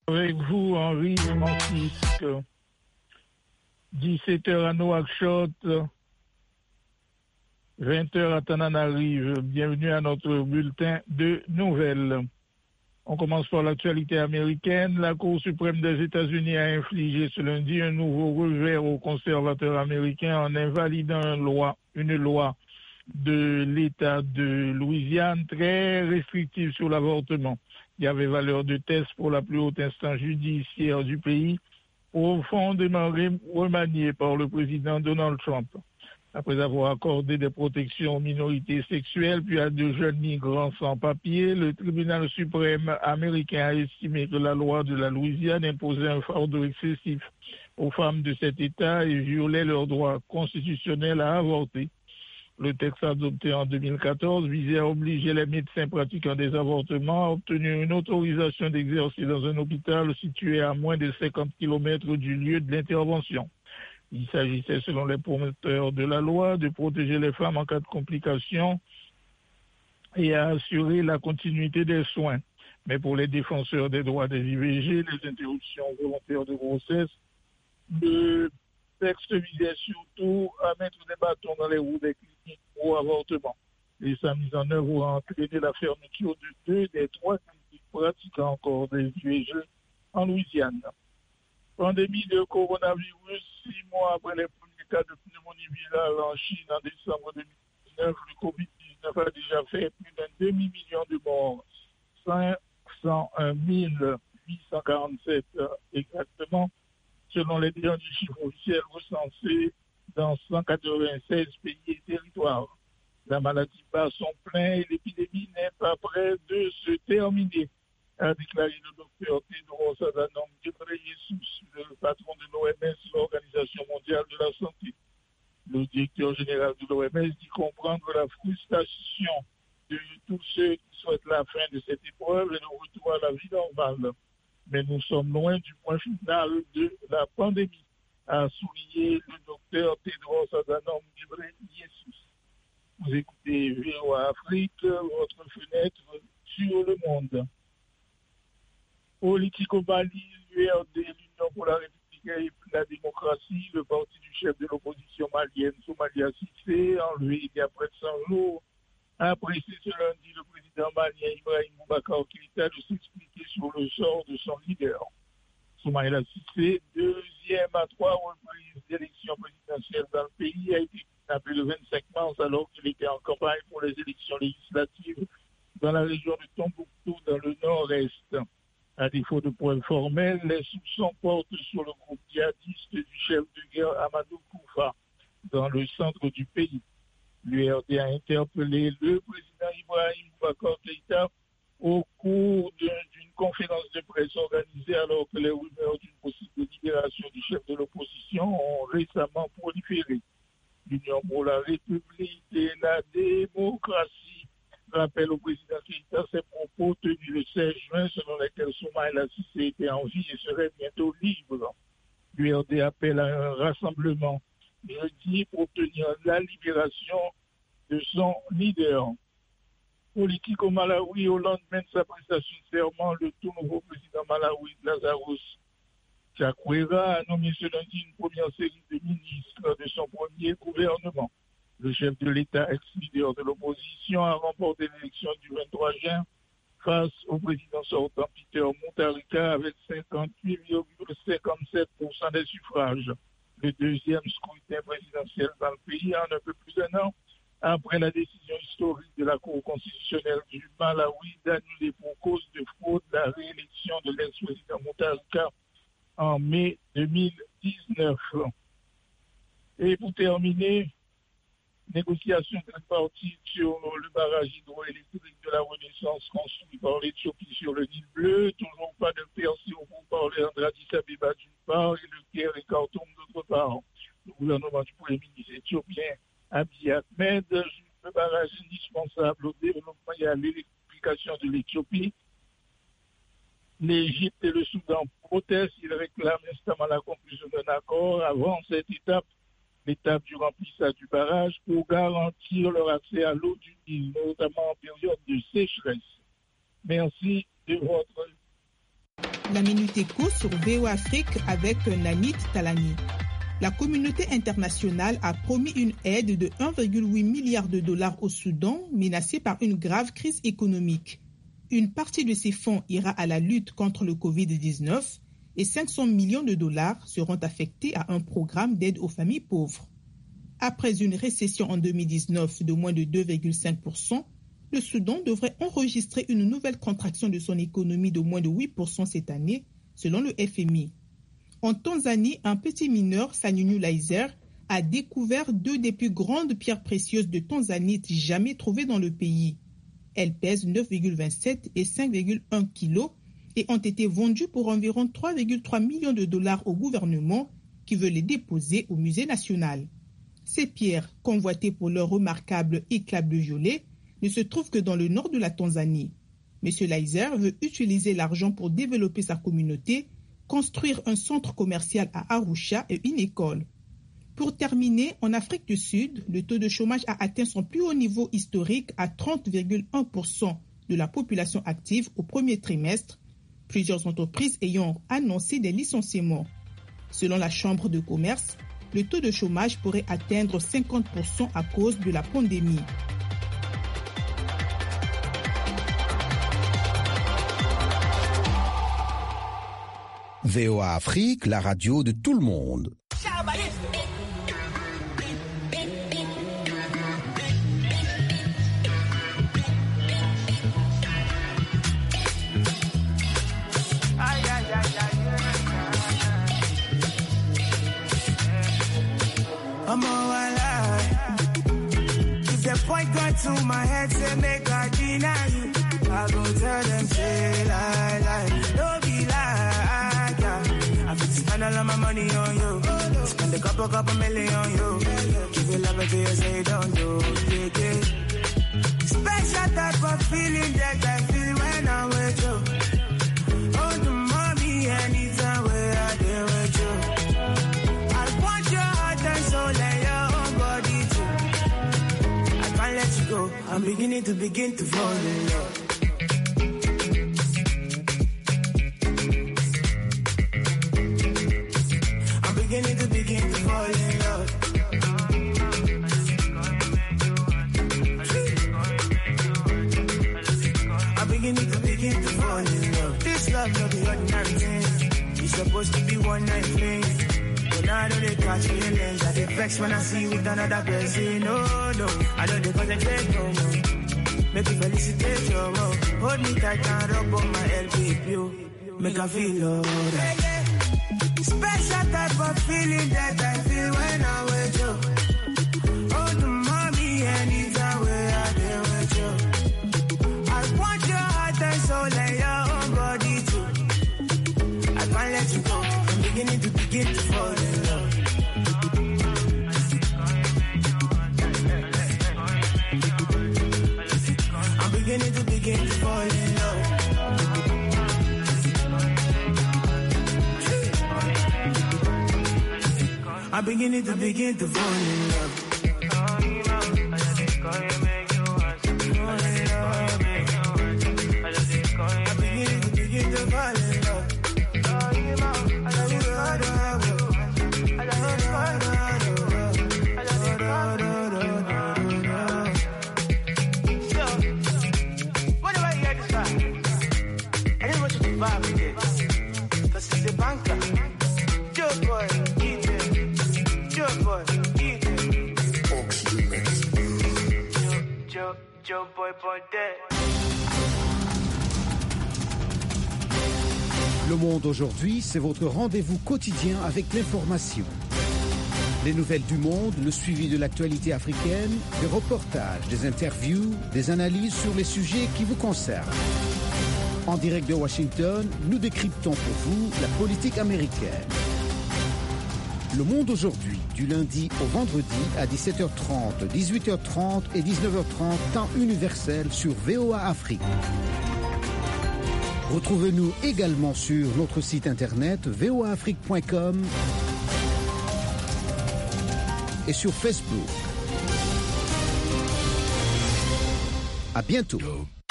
Avec vous, Henri Francisque. 17h à Nouakchott, 20h à Tananarive. Bienvenue à notre bulletin de nouvelles. On commence par l'actualité américaine. La Cour suprême des États-Unis a infligé ce lundi un nouveau revers aux conservateurs américains en invalidant une loi de l'État de Louisiane très restrictive sur l'avortement. Il y avait valeur de test pour la plus haute instance judiciaire du pays, profondément remaniée par le président Donald Trump. Après avoir accordé des protections aux minorités sexuelles puis à de jeunes migrants sans papier, le tribunal suprême américain a estimé que la loi de la Louisiane imposait un fardeau excessif aux femmes de cet État et violait leur droit constitutionnel à avorter. Le texte adopté en 2014 visait à obliger les médecins pratiquant des avortements à obtenir une autorisation d'exercer dans un hôpital situé à moins de 50 km du lieu de l'intervention. Il s'agissait, selon les promoteurs de la loi, de protéger les femmes en cas de complications et à assurer la continuité des soins. Mais pour les défenseurs des droits des IVG, les interruptions volontaires de grossesse, le texte visait surtout à mettre des bâtons dans les roues des cliniques pour avortement. Et sa mise en œuvre a entraîné la fermeture de 2 des 3 cliniques pratiquant encore des IVG en Louisiane. Pandémie de coronavirus, 6 mois après les premiers cas de pneumonie virale en Chine en décembre 2019, le Covid-19 a déjà fait plus d'un demi-million de morts, 501 847 exactement, selon les derniers chiffres officiels recensés dans 196 pays et territoires. La maladie bat son plein et l'épidémie n'est pas près de se terminer, a déclaré le docteur Tedros Adhanom Ghebreyesus, le patron de l'OMS, l'Organisation mondiale de la santé. Le directeur général de l'OMS dit comprendre la frustration de tous ceux qui souhaitent la fin de cette épreuve et le retour à la vie normale. Mais nous sommes loin du point final de la pandémie, a souligné le docteur Tedros Adhanom Ghebreyesus. Vous écoutez VOA Afrique, votre fenêtre sur le monde. Politique au Mali, l'URD, l'Union pour la République et la démocratie, le parti du chef de l'opposition malienne, Soumaïla Cissé, enlevé il y a près de 100 jours, a apprécié ce lundi le président malien Ibrahim Boubacar Keïta de s'expliquer sur le sort de son leader. Soumaïla Cissé, deuxième à 3 reprises d'élections présidentielles dans le pays, a été kidnappé le 25 mars alors qu'il était en campagne pour les élections législatives dans la région de Tombouctou, dans le nord-est. À défaut de preuves formelles, les soupçons portent sur le groupe djihadiste du chef de guerre Amadou Koufa, dans le centre du pays. L'URD a interpellé le président Ibrahim Boubacar Keïta au cours d'une conférence de presse organisée alors que les rumeurs d'une possible libération du chef de l'opposition ont récemment proliféré. L'Union pour la République et la démocratie rappelle au président Keïta ses propos tenus le 16 juin selon lesquels Soumaïla Cissé était en vie et serait bientôt libre. L'URD appelle à un rassemblement jeudi pour obtenir la libération de son leader. Politique au Malawi, au lendemain de sa prestation de serment, le tout nouveau président malawi, Lazarus Chakwera, a nommé ce lundi une première série de ministres de son premier gouvernement. Le chef de l'État, ex-leader de l'opposition, a remporté l'élection du 23 juin face au président sortant Peter Mutharika avec 58,57% des suffrages. Le deuxième scrutin présidentiel dans le pays en un peu plus d'un an après la décision historique de la Cour constitutionnelle du Malawi d'annuler pour cause de fraude la réélection de l'ex-président Mutharika en mai 2019. Et pour terminer, négociations tripartites sur le barrage hydroélectrique de la Renaissance construit par l'Éthiopie sur le Nil bleu. Toujours pas de percée au pourparlers entre Addis Abeba d'une part et le Caire et Khartoum d'autre part. Le gouvernement du Premier ministre éthiopien Abiy Ahmed juge le barrage indispensable au développement et à l'électrification de l'Éthiopie. L'Égypte et le Soudan protestent. Ils réclament instamment la conclusion d'un accord avant cette étape, l'étape du remplissage du barrage, pour garantir leur accès à l'eau du Nil, notamment en période de sécheresse. Merci de votre La Minute Éco sur VOA Afrique avec Nanit Talani. La communauté internationale a promis une aide de 1,8 milliard de dollars au Soudan, menacé par une grave crise économique. Une partie de ces fonds ira à la lutte contre le Covid-19 et 500 millions de dollars seront affectés à un programme d'aide aux familles pauvres. Après une récession en 2019 de moins de 2,5%, le Soudan devrait enregistrer une nouvelle contraction de son économie de moins de 8% cette année, selon le FMI. En Tanzanie, un petit mineur, Sanyunyu Laizer, a découvert 2 des plus grandes pierres précieuses de tanzanite jamais trouvées dans le pays. Elles pèsent 9,27 et 5,1 kilos et ont été vendues pour environ 3,3 millions de dollars au gouvernement qui veut les déposer au musée national. Ces pierres, convoitées pour leur remarquable éclat bleu-violet, ne se trouvent que dans le nord de la Tanzanie. M. Laizer veut utiliser l'argent pour développer sa communauté, construire un centre commercial à Arusha et une école. Pour terminer, en Afrique du Sud, le taux de chômage a atteint son plus haut niveau historique à 30,1% de la population active au premier trimestre, plusieurs entreprises ayant annoncé des licenciements. Selon la Chambre de commerce, le taux de chômage pourrait atteindre 50% à cause de la pandémie. VOA Afrique, la radio de tout le monde. I'm all alive. If the point got to my head, say make I deny you. I go tell them, say lie. Don't be like, yeah. I fit spend all of my money on you. Spend a couple million on you. Give you love until you say don't do, yeah. Special type of feeling that I feel when I'm with you. Oh, the mommy, anytime where I deal with you. I want your heart and soul and your own body too. I can't let you go. I'm beginning to fall in love. Begin to fall in love. I'm beginning to fall in love. This love not the ordinary thing. It's supposed to be one night thing. But now I know they catch feelings. I get vexed when I see you with another person. No, I know they concentrate no more. Make you felicitate your love. Hold me tight and rub on my LP, you. Make I feel alright. Special type of feeling that I feel when I'm with you. Oh, the mommy, anytime where I deal with you. I want your heart and soul and your own body too. I can't let you go. I'm beginning to fall in love. I'm beginning to fall in love. I'm beginning to fall in love. Le Monde aujourd'hui, c'est votre rendez-vous quotidien avec l'information. Les nouvelles du monde, le suivi de l'actualité africaine, des reportages, des interviews, des analyses sur les sujets qui vous concernent. En direct de Washington, nous décryptons pour vous la politique américaine. Le Monde aujourd'hui, du lundi au vendredi à 17h30, 18h30 et 19h30, temps universel sur VOA Afrique. Retrouvez-nous également sur notre site internet voaafrique.com et sur Facebook. À bientôt.